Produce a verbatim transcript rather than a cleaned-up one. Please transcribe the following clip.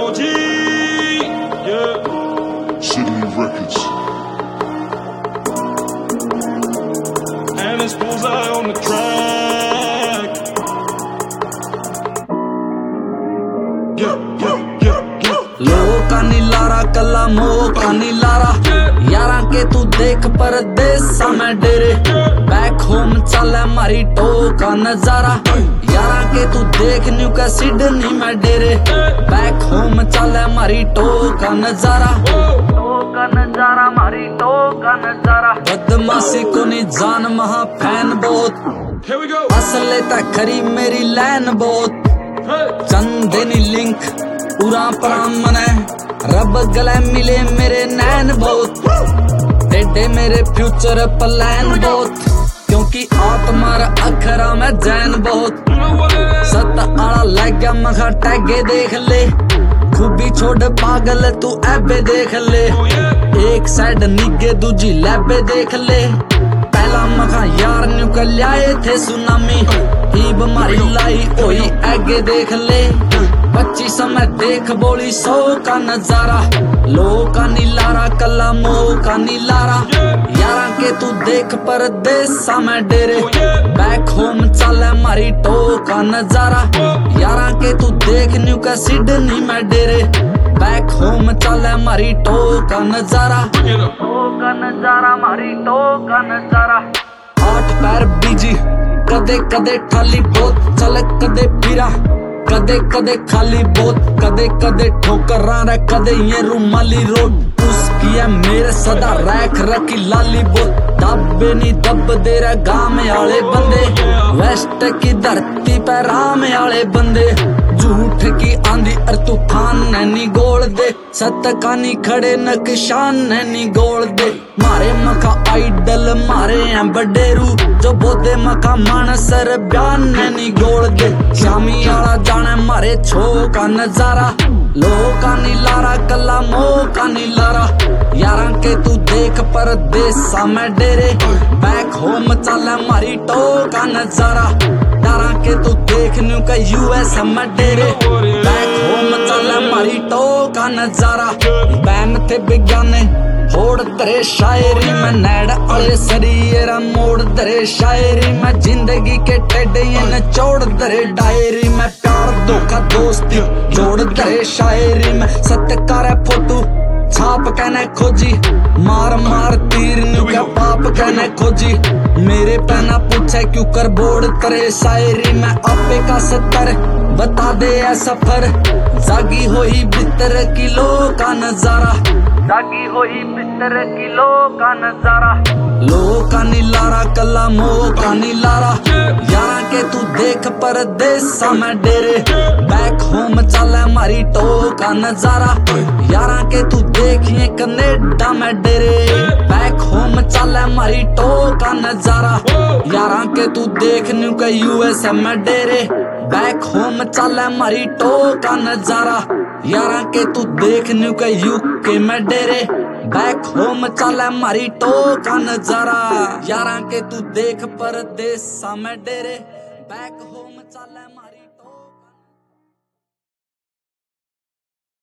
O G, yeah. Sydney Records. And it's Bullseye on the track. Yeah, yeah, yeah, yeah. लोका नी Lara कला मोका नी Lara यारा के तू देख परदेसा में डेरे बैक होम चल मारी टोका नजारा यारा के तू देख न्यू का सिडनी में डेरे बैक होम चल मारी टोका नजारा टोका नजारा मारी टोका नजारा बदमाशी को नी जान महा फैन बहुत Here we go. असले तक खरी मेरी लैन बहुत Hey. चंदे नी लिंक पूरा प्रामन है रब गले मिले मेरे नैन बहुत टेढ़े मेरे फ्यूचर प्लान बहुत क्योंकि आत्मार अखरा में जैन बहुत You know what it is? सत आला लग गया मखा टैगे देख ले खूबी छोड़ पागल तू ऐबे देख ले Oh yeah. एक साइड निगे दूजी लैबे देख ले पहला मखा यार न्यू कल आए थे सुनामी ईब मारी लाई ओई आगे देख ले पच्चीस में देख बोली सौ का नजारा लो का नीलारा कला मो का नीलारा यारा के तू देख परदेसा में डेरे बैक होम चल मारी टो का नजारा यारा के तू देख न्यू का सिडनी में डेरे बैक होम चल मारी टो का नजारा Get up. टो का नजारा मारी टो का नजारा आठ पैर बीजी कदे कदे ठाली बोत चल कदे फिरा कदे कदे खाली बोत कदे कदे ठोकरां रे कदे ये रुमाली रोड उसकी है मेरे सदा रैख रखी लाली बोत दबे नी दब दे रे गाम आले बंदे वेस्ट की धरती पे राम आले बंदे झूठ की आंधी और तूफान नैनी गोल दे सत कानी खड़े नक्शान नैनी गोल दे मारे मखा आइडल मारे हैं बडेरू जो बोदे मखा मानसर बयान नैनी गोल दे शामी आला जाने मारे छो का नजारा लो का नीलारा कला मो का नीलारा यारा के तू देख परदेसा में डेरे बैक होम चल मारी टो का नजारा यारा के तू देख न्यू का यूएस में डेरे बैक होम चल मारी टो का नजारा बैन थे बिगाने होड़ तरे शायरी में नैड अड़े सरियरा मोड़ तरे शायरी में जिंदगी के टेढ़े न चोड़ तरे डायरी में प्यार धोखा दोस्ती जोड़ तरे शायरी में सत्कार है फोटो छाप कहने खोजी मार मार तीर न्यू का पाप कहने खोजी मेरे पहना पूछे क्यों कर बोर्ड तरे शायरी में आपे का सत्तर बता दे ऐ सफर जागी होई बितर किलो का नजारा जागी होई बितर किलो का नजारा लो का नीलारा कला मो का नीलारा यारा के तू देख परदेसा में डेरे बैक होम चल मारी टो का नजारा यारा के तू देख ये कनेडा में डेरे बैक होम चल मारी टो का नजारा यारा के तू देख न्यू का यूएस में डेरे बैक होम चल मारी टो का नजारा यारा के तू देख न्यू का यूके में डेरे बैक होम चल मारी टो का नजारा यारा के तू देख परदेसा में डेरे बैक